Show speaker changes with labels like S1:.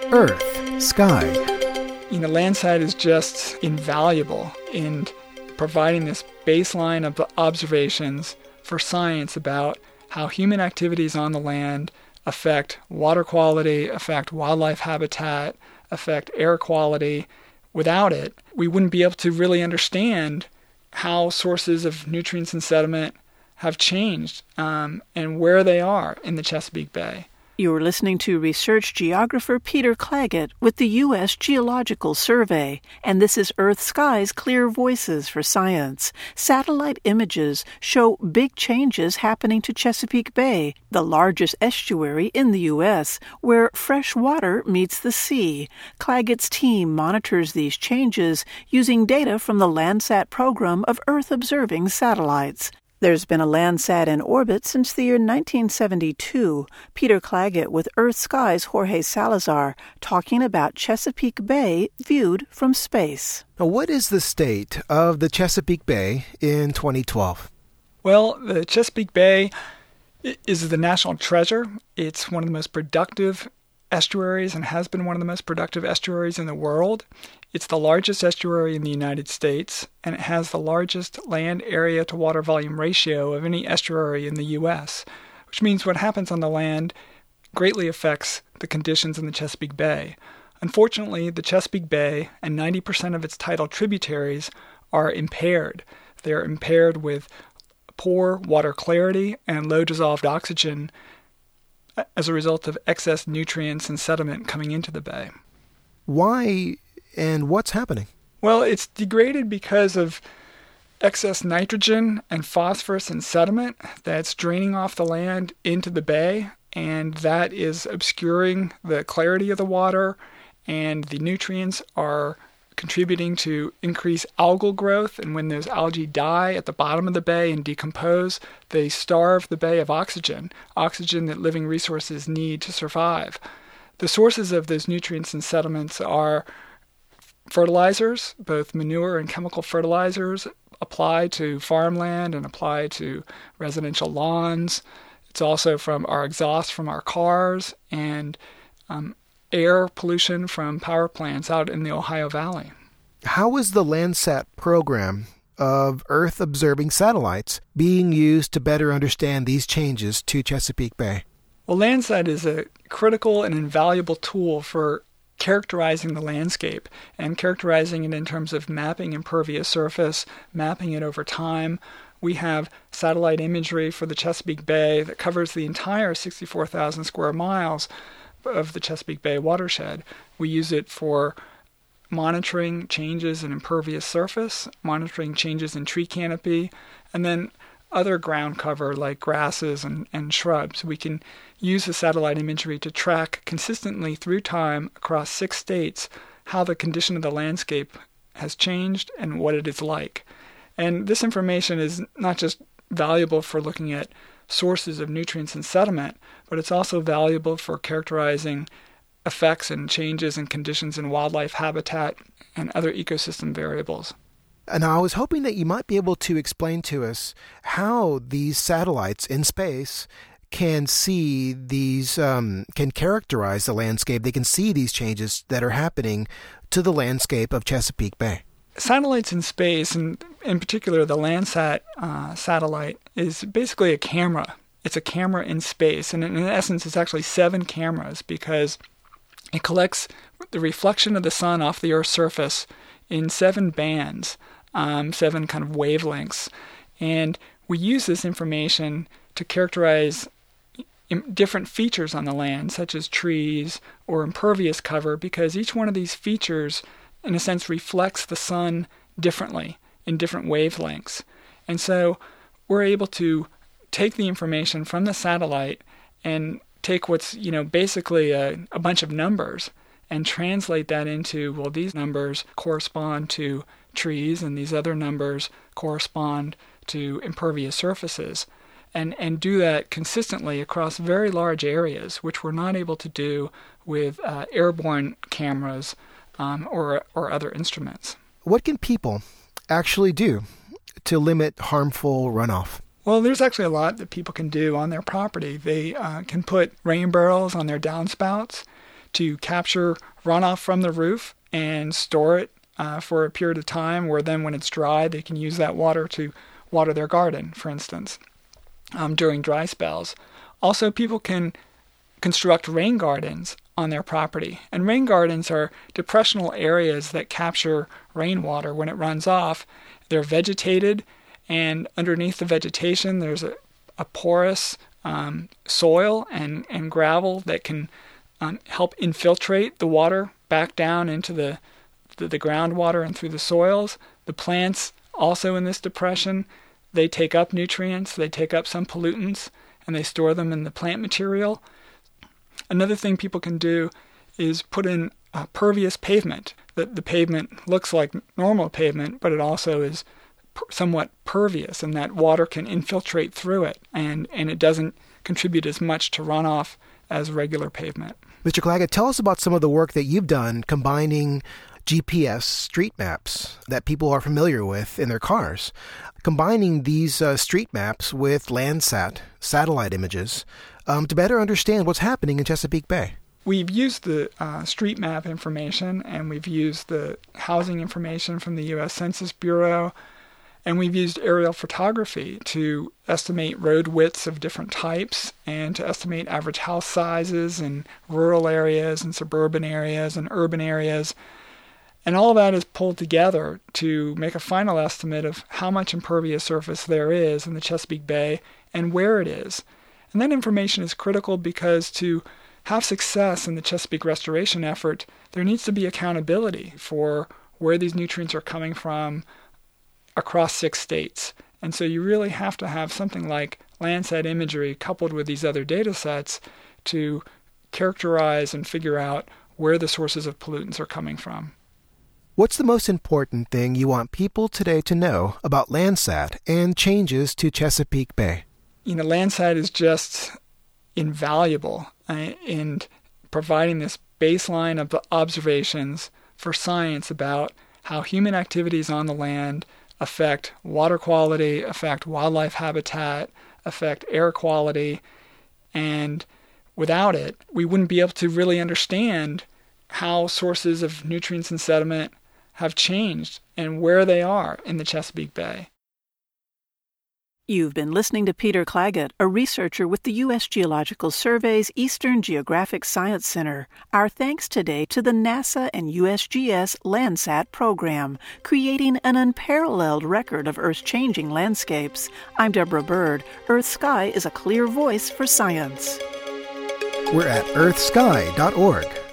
S1: Earth, Sky.
S2: Landsat is just invaluable in providing this baseline of observations for science about how human activities on the land affect water quality, affect wildlife habitat, affect air quality. Without it, we wouldn't be able to really understand how sources of nutrients and sediment have changed and where they are in the Chesapeake Bay.
S3: You are listening to research geographer Peter Claggett with the U.S. Geological Survey, and this is Earth Sky's Clear Voices for Science. Satellite images show big changes happening to Chesapeake Bay, the largest estuary in the U.S., where fresh water meets the sea. Claggett's team monitors these changes using data from the Landsat program of Earth-observing satellites. There's been a Landsat in orbit since the year 1972. Peter Claggett with Earth Sky's Jorge Salazar talking about Chesapeake Bay viewed from space.
S1: Now, what is the state of the Chesapeake Bay in 2012?
S2: Well, the Chesapeake Bay is the national treasure. It's one of the most productive estuaries and has been one of the most productive estuaries in the world. It's the largest estuary in the United States, and it has the largest land area to water volume ratio of any estuary in the U.S., which means what happens on the land greatly affects the conditions in the Chesapeake Bay. Unfortunately, the Chesapeake Bay and 90% of its tidal tributaries are impaired. They are impaired with poor water clarity and low dissolved oxygen as a result of excess nutrients and sediment coming into the bay.
S1: Why and what's happening?
S2: Well, it's degraded because of excess nitrogen and phosphorus and sediment that's draining off the land into the bay, and that is obscuring the clarity of the water, and the nutrients are contributing to increased algal growth, and when those algae die at the bottom of the bay and decompose, they starve the bay of oxygen that living resources need to survive. The sources of those nutrients and sediments are fertilizers, both manure and chemical fertilizers applied to farmland and applied to residential lawns. It's also from our exhaust from our cars and air pollution from power plants out in the Ohio Valley.
S1: How is the Landsat program of Earth-observing satellites being used to better understand these changes to Chesapeake Bay?
S2: Well, Landsat is a critical and invaluable tool for characterizing the landscape and characterizing it in terms of mapping impervious surface, mapping it over time. We have satellite imagery for the Chesapeake Bay that covers the entire 64,000 square miles of the Chesapeake Bay watershed. We use it for monitoring changes in impervious surface, monitoring changes in tree canopy, and then other ground cover like grasses and shrubs. We can use the satellite imagery to track consistently through time across 6 states how the condition of the landscape has changed and what it is like. And this information is not just valuable for looking at sources of nutrients and sediment, but it's also valuable for characterizing effects and changes in conditions in wildlife habitat and other ecosystem variables.
S1: And I was hoping that you might be able to explain to us how these satellites in space can see these, can characterize the landscape. They can see these changes that are happening to the landscape of Chesapeake Bay.
S2: Satellites in space, and in particular the Landsat satellite, is basically a camera. It's a camera in space, and in essence it's actually 7 cameras because it collects the reflection of the sun off the Earth's surface in 7 bands, 7 kind of wavelengths. And we use this information to characterize different features on the land, such as trees or impervious cover, because each one of these features, in a sense, reflects the sun differently in different wavelengths. And so we're able to take the information from the satellite and take what's, basically a bunch of numbers and translate that into, well, these numbers correspond to trees and these other numbers correspond to impervious surfaces. And do that consistently across very large areas, which we're not able to do with airborne cameras or other instruments.
S1: What can people actually do to limit harmful runoff?
S2: Well, there's actually a lot that people can do on their property. They can put rain barrels on their downspouts to capture runoff from the roof and store it for a period of time, where then when it's dry, they can use that water to water their garden, for instance, during dry spells. Also, people can construct rain gardens on their property. And rain gardens are depressional areas that capture rainwater when it runs off. They're vegetated, and underneath the vegetation there's a porous soil and gravel that can help infiltrate the water back down into the groundwater and through the soils. The plants also in this depression, they take up nutrients, they take up some pollutants, and they store them in the plant material. Another thing people can do is put in pervious pavement. The pavement looks like normal pavement, but it also is somewhat pervious, and that water can infiltrate through it, and it doesn't contribute as much to runoff as regular pavement.
S1: Mr. Clagett, tell us about some of the work that you've done combining GPS street maps that people are familiar with in their cars, combining these street maps with Landsat satellite images to better understand what's happening in Chesapeake Bay.
S2: We've used the street map information, and we've used the housing information from the U.S. Census Bureau, and we've used aerial photography to estimate road widths of different types and to estimate average house sizes in rural areas and suburban areas and urban areas. And all of that is pulled together to make a final estimate of how much impervious surface there is in the Chesapeake Bay and where it is. And that information is critical because to have success in the Chesapeake restoration effort, there needs to be accountability for where these nutrients are coming from across 6 states. And so you really have to have something like Landsat imagery coupled with these other data sets to characterize and figure out where the sources of pollutants are coming from.
S1: What's the most important thing you want people today to know about Landsat and changes to Chesapeake Bay?
S2: Landsat is just invaluable in providing this baseline of observations for science about how human activities on the land affect water quality, affect wildlife habitat, affect air quality, and without it, we wouldn't be able to really understand how sources of nutrients and sediment have changed and where they are in the Chesapeake Bay.
S3: You've been listening to Peter Clagett, a researcher with the U.S. Geological Survey's Eastern Geographic Science Center. Our thanks today to the NASA and USGS Landsat program, creating an unparalleled record of Earth's changing landscapes. I'm Deborah Bird. Earth Sky is a clear voice for science.
S1: We're at earthsky.org.